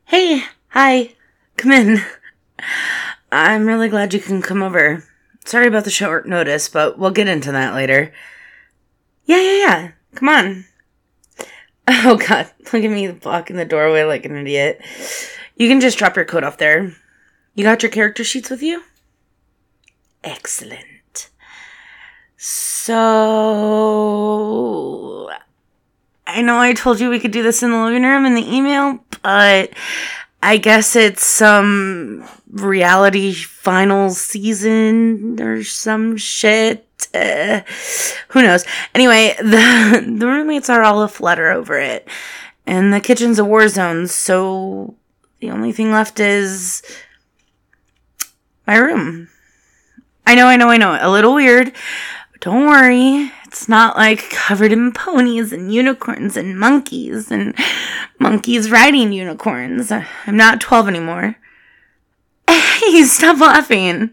Hey, hi, come in. I'm really glad you can come over. Sorry about the short notice, but we'll get into that later. Yeah. Come on. Oh god, look at me blocking the doorway like an idiot. You can just drop your coat off there. You got your character sheets with you? Excellent. So, I know I told you we could do this in the living room in the email, but I guess it's some reality final season or some shit. Who knows? Anyway, the roommates are all aflutter over it. And the kitchen's a war zone, so the only thing left is my room. I know. A little weird. But don't worry. It's not like covered in ponies and unicorns and monkeys riding unicorns. I'm not 12 anymore. Hey, stop laughing.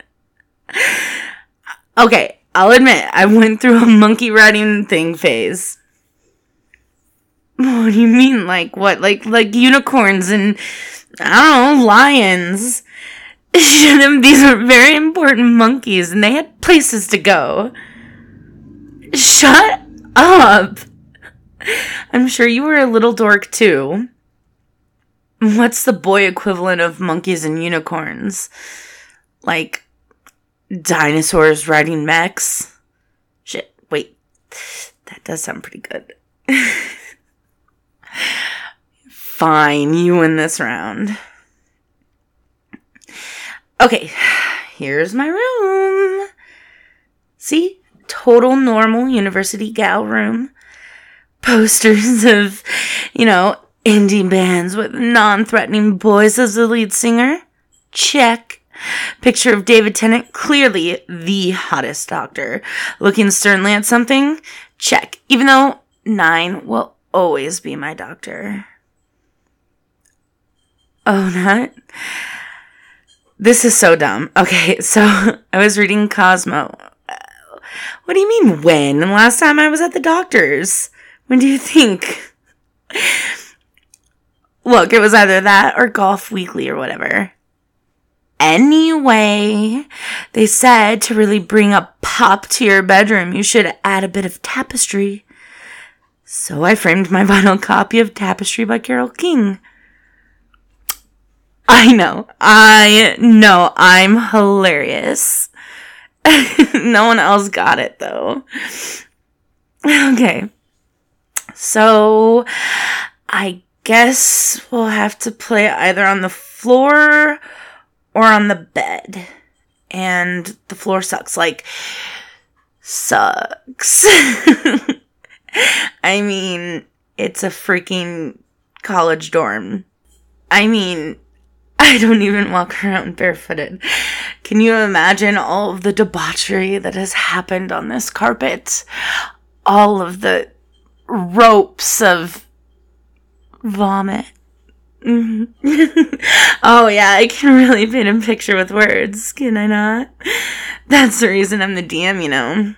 Okay, I'll admit, I went through a monkey riding thing phase. What do you mean? Like what? Like unicorns and, I don't know, lions. These were very important monkeys and they had places to go. Shut up. I'm sure you were a little dork too. What's the boy equivalent of monkeys and unicorns? Like dinosaurs riding mechs? Shit, wait. That does sound pretty good. Fine, you win this round. Okay, here's my room. See? Total normal university gal room. Posters of, indie bands with non-threatening boys as the lead singer. Check. Picture of David Tennant, clearly the hottest doctor. Looking sternly at something. Check. Even though 9 will always be my doctor. Oh, not? This is so dumb. Okay, so I was reading Cosmo. What do you mean when? The last time I was at the doctor's. When do you think? Look, it was either that or Golf Weekly or whatever. Anyway, they said to really bring a pop to your bedroom, you should add a bit of tapestry. So I framed my vinyl copy of Tapestry by Carole King. I know, I'm hilarious. No one else got it, though. Okay. So, I guess we'll have to play either on the floor or on the bed. And the floor sucks. Sucks. I mean, it's a freaking college dorm. I don't even walk around barefooted. Can you imagine all of the debauchery that has happened on this carpet? All of the ropes of vomit. Oh yeah, I can really paint a picture with words, can I not? That's the reason I'm the DM,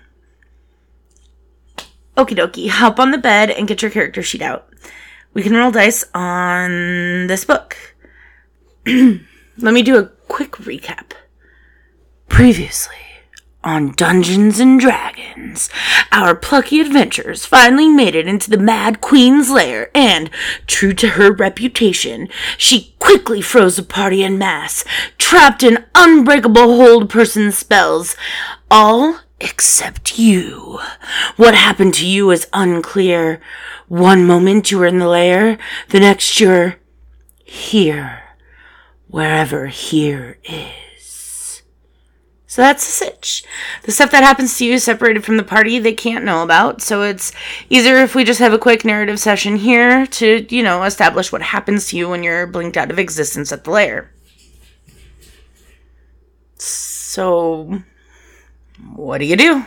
Okie dokie, hop on the bed and get your character sheet out. We can roll dice on this book. Let me do a quick recap. Previously on Dungeons and Dragons, our plucky adventurers finally made it into the Mad Queen's lair, and, true to her reputation, she quickly froze the party en masse, trapped in unbreakable hold person spells, all except you. What happened to you is unclear. One moment you were in the lair, the next you're here. Wherever here is. So that's the sitch. The stuff that happens to you separated from the party they can't know about, so it's easier if we just have a quick narrative session here to, establish what happens to you when you're blinked out of existence at the lair. So, what do?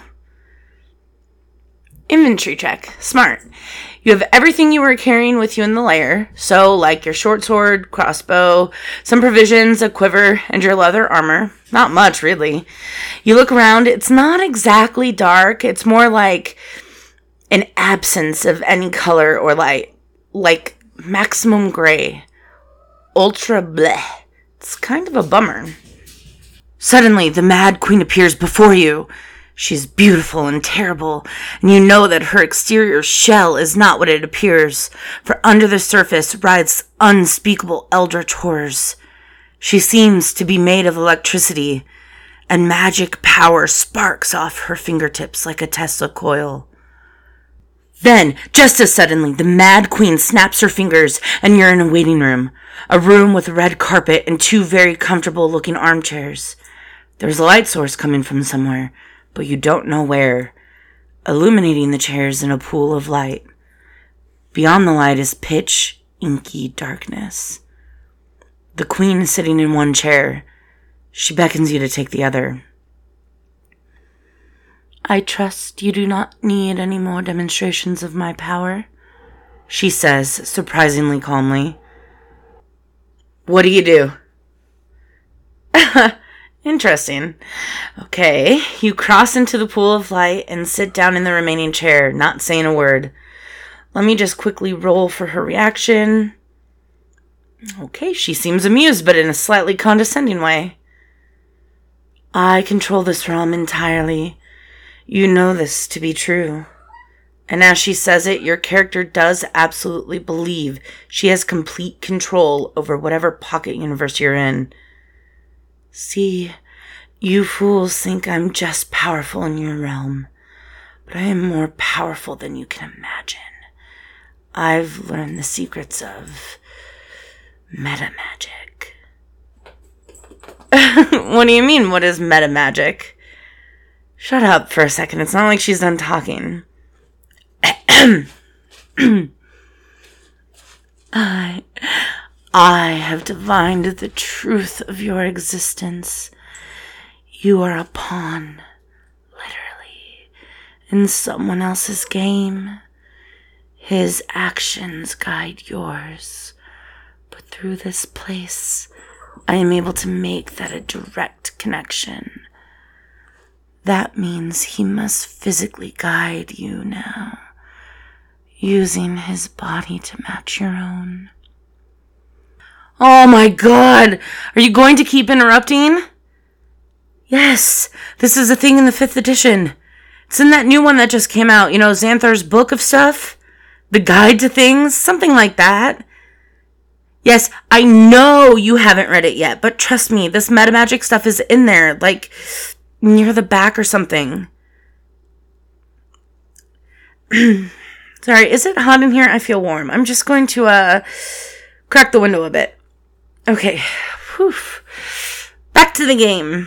Inventory check. Smart. You have everything you were carrying with you in the lair, so like your short sword, crossbow, some provisions, a quiver, and your leather armor. Not much, really. You look around, it's not exactly dark, it's more like an absence of any color or light, like maximum gray. ultra bleh. It's kind of a bummer. Suddenly, the Mad Queen appears before you. She's beautiful and terrible, and you know that her exterior shell is not what it appears, for under the surface writhes unspeakable eldritch horrors. She seems to be made of electricity, and magic power sparks off her fingertips like a Tesla coil. Then, just as suddenly, the Mad Queen snaps her fingers, and you're in a waiting room. A room with a red carpet and 2 very comfortable-looking armchairs. There's a light source coming from somewhere, but you don't know where, illuminating the chairs in a pool of light. Beyond the light is pitch, inky darkness. The Queen is sitting in one chair. She beckons you to take the other. I trust you do not need any more demonstrations of my power, she says, surprisingly calmly. What do? Interesting. Okay, you cross into the pool of light and sit down in the remaining chair, not saying a word. Let me just quickly roll for her reaction. Okay, she seems amused, but in a slightly condescending way. I control this realm entirely. You know this to be true. And as she says it, your character does absolutely believe she has complete control over whatever pocket universe you're in. See, you fools think I'm just powerful in your realm, but I am more powerful than you can imagine. I've learned the secrets of meta magic. What do you mean, what is meta magic? Shut up for a second. It's not like she's done talking. I have divined the truth of your existence. You are a pawn, literally, in someone else's game. His actions guide yours. But through this place, I am able to make that a direct connection. That means he must physically guide you now, using his body to match your own. Oh my god! Are you going to keep interrupting? Yes, this is a thing in the 5th edition. It's in that new one that just came out, Xanthar's book of stuff? The guide to things? Something like that. Yes, I know you haven't read it yet, but trust me, this metamagic stuff is in there, like, near the back or something. Sorry, is it hot in here? I feel warm. I'm just going to, crack the window a bit. Okay. Whew. Back to the game.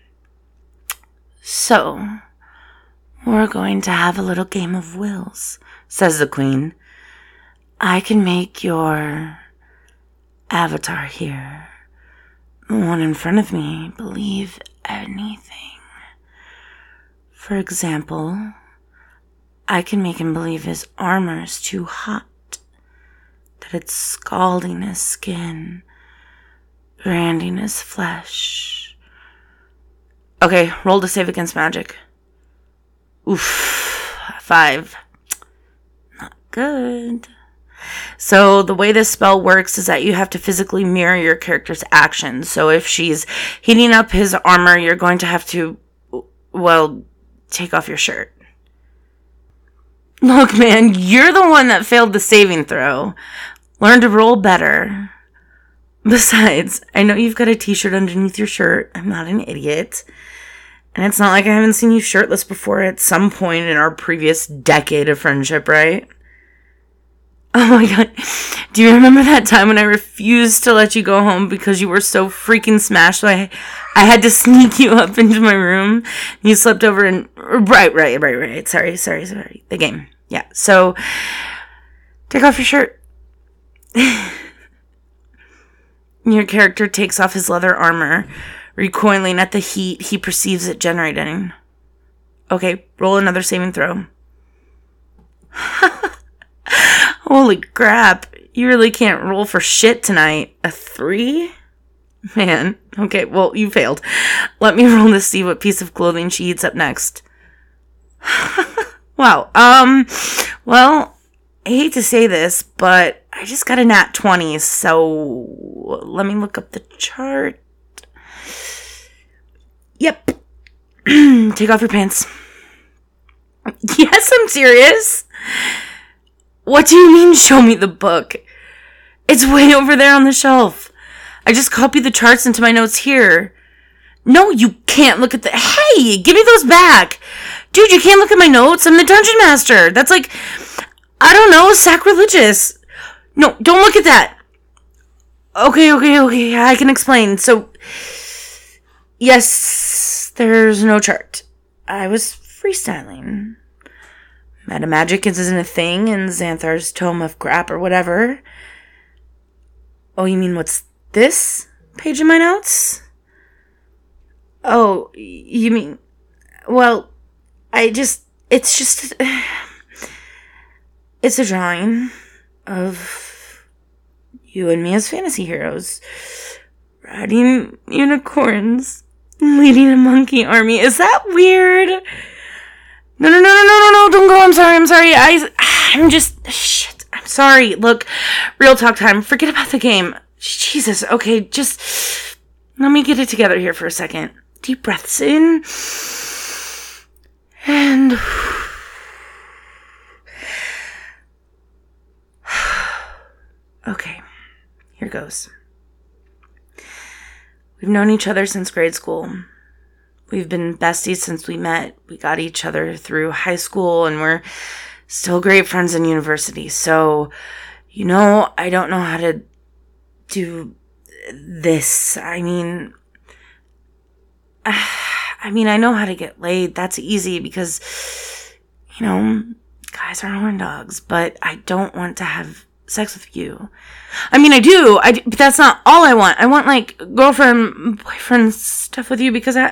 So, we're going to have a little game of wills, says the Queen. I can make your avatar here, the one in front of me, believe anything. For example, I can make him believe his armor is too hot, that it's scalding his skin, branding his flesh. Okay, roll to save against magic. Oof, 5. Not good. So the way this spell works is that you have to physically mirror your character's actions. So if she's heating up his armor, you're going to have to, take off your shirt. Look, man, you're the one that failed the saving throw. Learn to roll better. Besides, I know you've got a t-shirt underneath your shirt. I'm not an idiot. And it's not like I haven't seen you shirtless before at some point in our previous decade of friendship, right? Oh my god. Do you remember that time when I refused to let you go home because you were so freaking smashed? So I had to sneak you up into my room. You slept over in... Right. Sorry. The game. Yeah. So, take off your shirt. Your character takes off his leather armor, recoiling at the heat he perceives it generating. Okay, roll another saving throw. Holy crap. You really can't roll for shit tonight. A 3? Man. Okay, well, you failed. Let me roll to see what piece of clothing she eats up next. Wow. Well, I hate to say this, but I just got a nat 20, so let me look up the chart. Yep. Take off your pants. Yes, I'm serious. What do you mean, show me the book? It's way over there on the shelf. I just copied the charts into my notes here. No, you can't look at the... Hey, give me those back. Dude, you can't look at my notes. I'm the dungeon master. That's like, I don't know, sacrilegious. No, don't look at that. Okay, I can explain. So, yes, there's no chart. I was freestyling. Metamagic isn't a thing in Xanthar's Tome of Crap or whatever. Oh, you mean what's this page in my notes? Oh, you mean... Well, it's a drawing of you and me as fantasy heroes. Riding unicorns. Leading a monkey army. Is that weird? No, don't go. I'm sorry. I'm just... Shit, I'm sorry. Look, real talk time. Forget about the game. Jesus, okay, just... Let me get it together here for a second. Deep breaths in. And... Okay, here goes. We've known each other since grade school. We've been besties since we met. We got each other through high school, and we're still great friends in university. So, I don't know how to do this. I mean, I know how to get laid. That's easy because, guys are horn dogs. But I don't want to have sex with you. I do, but that's not all I want. I want, like, girlfriend, boyfriend stuff with you because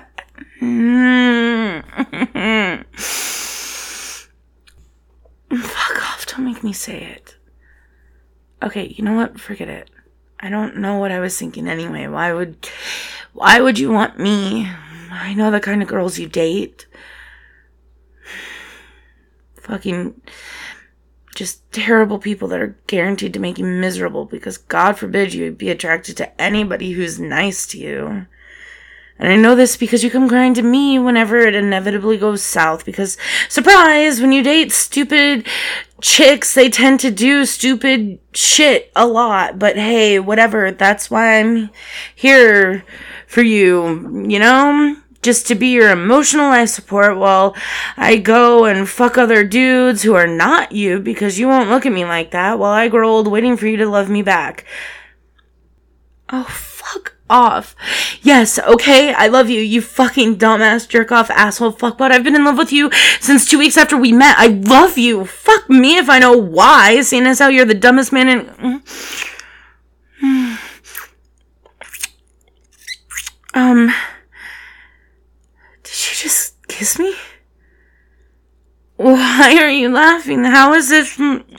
Fuck off, don't make me say it. Okay, you know what? Forget it. I don't know what I was thinking anyway. Why would you want me? I know the kind of girls you date. Fucking just terrible people that are guaranteed to make you miserable because God forbid you be attracted to anybody who's nice to you. And I know this because you come crying to me whenever it inevitably goes south because, surprise, when you date stupid chicks, they tend to do stupid shit a lot. But hey, whatever, that's why I'm here for you, just to be your emotional life support while I go and fuck other dudes who are not you because you won't look at me like that while I grow old waiting for you to love me back. Oh, fuck off. Yes, okay, I love you, you fucking dumbass jerk-off asshole fuckbutt. I've been in love with you since 2 weeks after we met. I love you. Fuck me if I know why, seeing as how you're the dumbest man in... Did you just kiss me? Why are you laughing? How is this...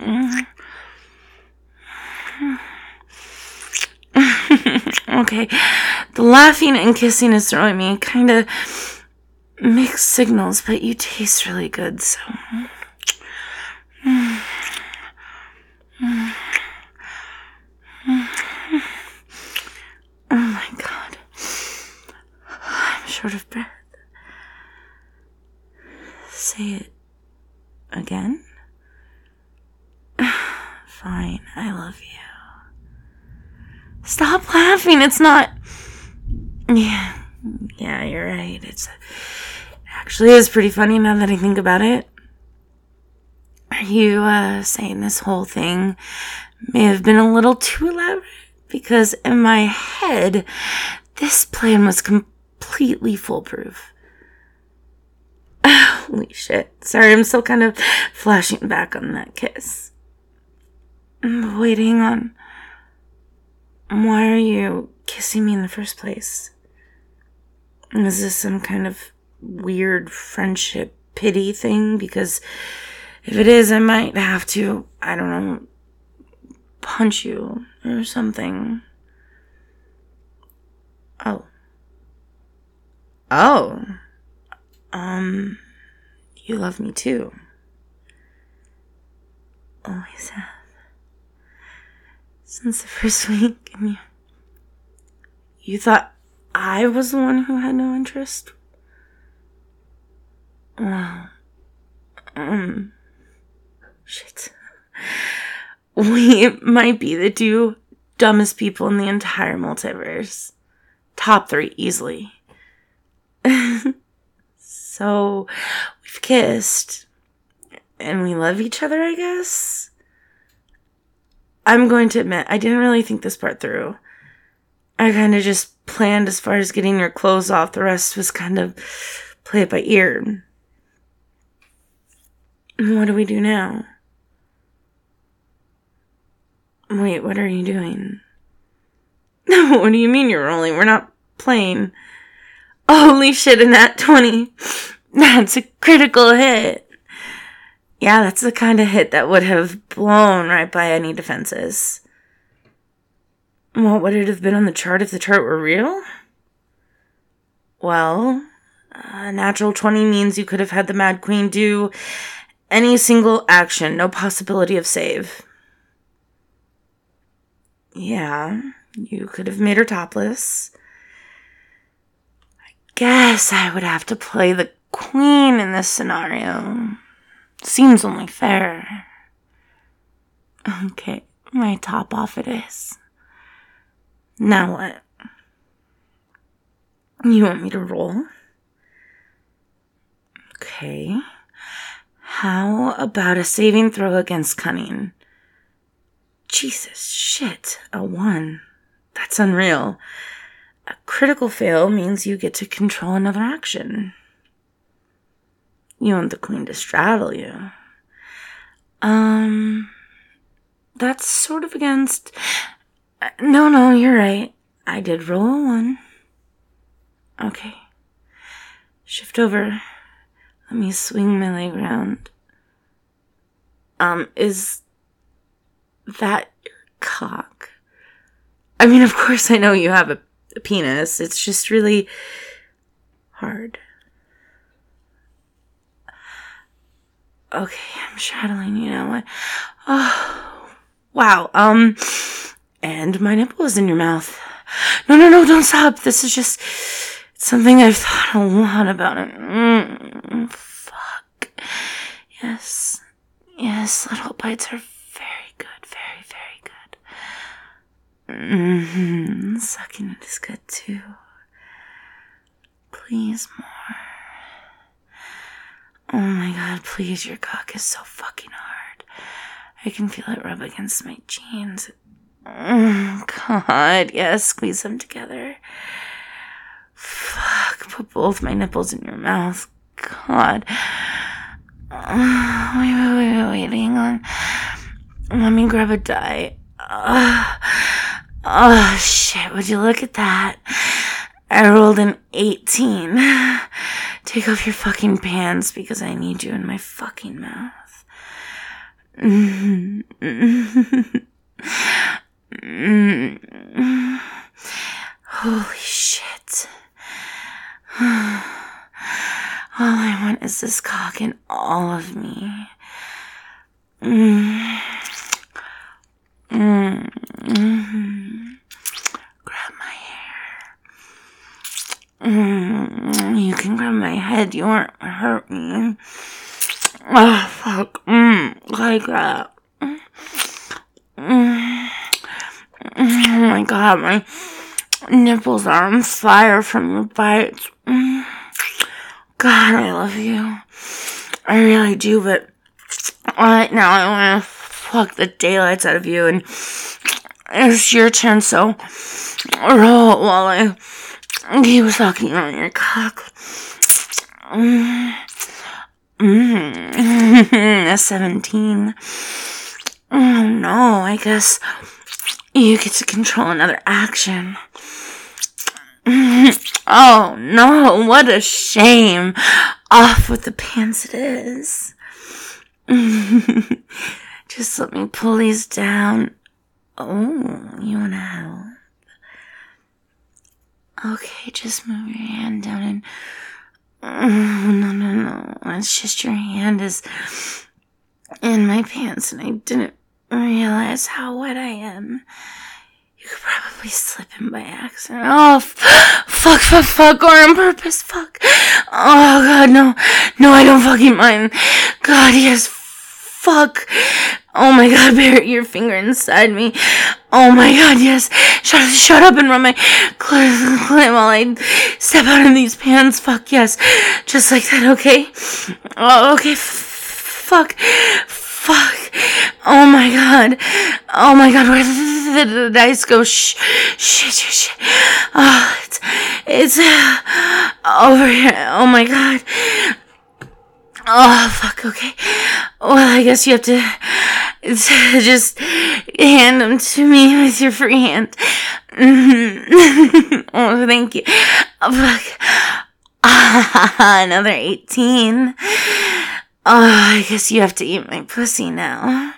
Okay, the laughing and kissing is throwing me kind of mixed signals, but you taste really good, so... Oh my God. I'm short of breath. Say it again? Fine, I love you. Stop laughing, it's not... Yeah, you're right. It actually is pretty funny now that I think about it. Are you saying this whole thing may have been a little too elaborate? Because in my head, this plan was completely foolproof. Holy shit. Sorry, I'm still kind of flashing back on that kiss. Wait, hang on. Why are you kissing me in the first place? Is this some kind of weird friendship pity thing? Because if it is, I might have to, I don't know, punch you or something. Oh. You love me too. Always have. Since the first week, and you thought I was the one who had no interest? Well, shit. We might be the two dumbest people in the entire multiverse. Top 3 easily. So, we've kissed. And we love each other, I guess? I'm going to admit, I didn't really think this part through. I kind of just planned as far as getting your clothes off. The rest was kind of play it by ear. What do we do now? Wait, what are you doing? What do you mean you're rolling? We're not playing. Holy shit, in that 20. That's a critical hit. Yeah, that's the kind of hit that would have blown right by any defenses. What would it have been on the chart if the chart were real? Well, a natural 20 means you could have had the Mad Queen do any single action, no possibility of save. Yeah, you could have made her topless. I guess I would have to play the queen in this scenario. Seems only fair. Okay, my top off it is. Now what? You want me to roll? Okay. How about a saving throw against cunning? Jesus, shit, a 1. That's unreal. A critical fail means you get to control another action. You want the queen to straddle you. That's sort of against... No, you're right. I did roll a 1. Okay. Shift over. Let me swing my leg around. Is that your cock? I mean, of course I know you have a penis. It's just really hard. Okay, I'm straddling you now. Oh, wow. And my nipple is in your mouth. No, don't stop. This is just something I've thought a lot about. Fuck. Yes, little bites are very good. Very, very good. Sucking it is good too. Please, more. Oh my god, please, your cock is so fucking hard. I can feel it rub against my jeans. God, yes, squeeze them together. Fuck, put both my nipples in your mouth. God. Wait, hang on. Let me grab a die. Oh, shit, would you look at that? I rolled an 18. Take off your fucking pants because I need you in my fucking mouth. Holy shit. All I want is this cock in all of me. Grab my hair. You can grab my head. You won't hurt me. Oh, fuck. Like that. Oh my god, my nipples are on fire from your bites. God, I love you. I really do, but right now I want to fuck the daylights out of you, and it's your turn, so roll it while I keep sucking on your cock. A 17. Oh no, I guess you get to control another action. Oh no, what a shame. Off with the pants it is. Just let me pull these down. Oh, you wanna help? Okay, just move your hand down and... No. It's just your hand is in my pants and I didn't realize how wet I am. You could probably slip in by accident. Oh, fuck, or on purpose, fuck. Oh, God, no. No, I don't fucking mind. God, yes, fuck. Oh my God, bury your finger inside me. Oh my God, yes. Shut up and run my clit while I step out in these pants. Fuck, yes. Just like that, okay? Oh, okay, fuck. Oh my God. Oh my God, where did the dice go? Shit. Oh, it's over here. Oh my God. Oh, fuck, okay. Well, I guess you have to just hand them to me with your free hand. Oh, thank you. Oh, fuck. Another 18. Oh, I guess you have to eat my pussy now.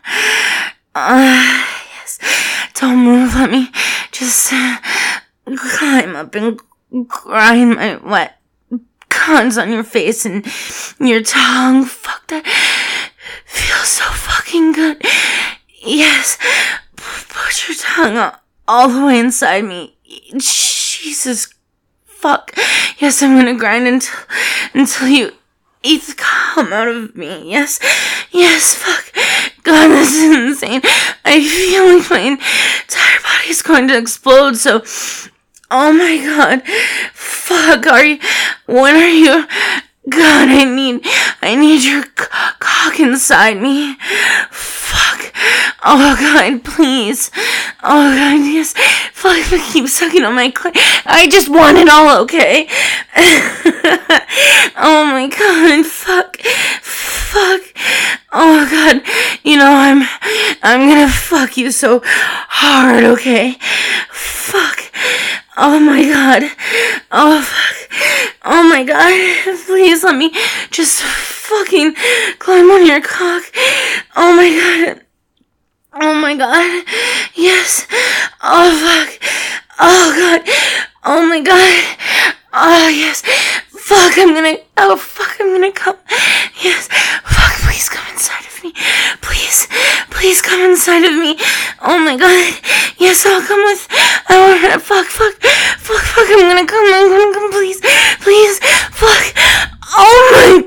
Yes. Don't move. Let me just climb up and grind my wet cons on your face and your tongue. Fuck, that feels so fucking good. Yes. Put your tongue all the way inside me. Jesus. Fuck. Yes, I'm gonna grind until you eat the cum out of me. Yes, fuck. God, this is insane. I feel like my entire body is going to explode, so... Oh my God. Fuck, when are you... God, I need your cock inside me. Fuck. Oh God, please. Oh God, yes. Fuck, keep sucking on my clit. I just want it all, okay? Oh my God, fuck. Oh God, I'm gonna fuck you so hard, okay? Fuck. Oh my God. Oh fuck. Oh my God. Please let me just fucking climb on your cock. Oh my God. Oh my God. Yes. Oh fuck. Oh God. Oh my God. Oh yes. Fuck, I'm gonna come. Yes. Fuck, please come inside of me. Please come inside of me. Oh my God. Yes, I'll come with. Fuck, I'm gonna come, please, fuck. Oh my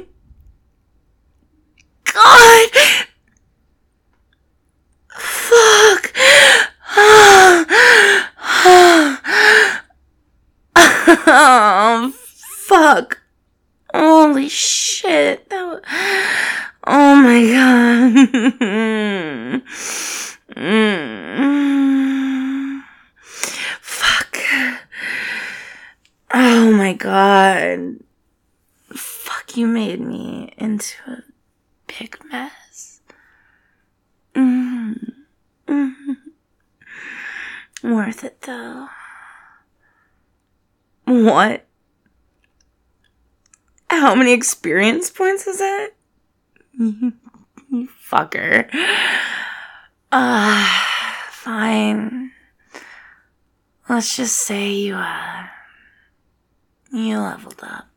God. Fuck. Oh, fuck. Holy shit. Oh my God. Fuck. Oh my God. Fuck, you made me into a big mess. Worth it though. What? How many experience points is that? You fucker. Fine. Let's just say you leveled up.